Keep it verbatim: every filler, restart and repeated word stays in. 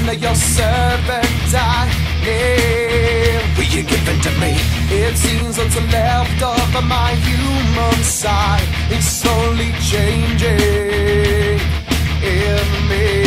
your servant I am. Will you give in to me? It seems what's left of my human side is slowly changing in me.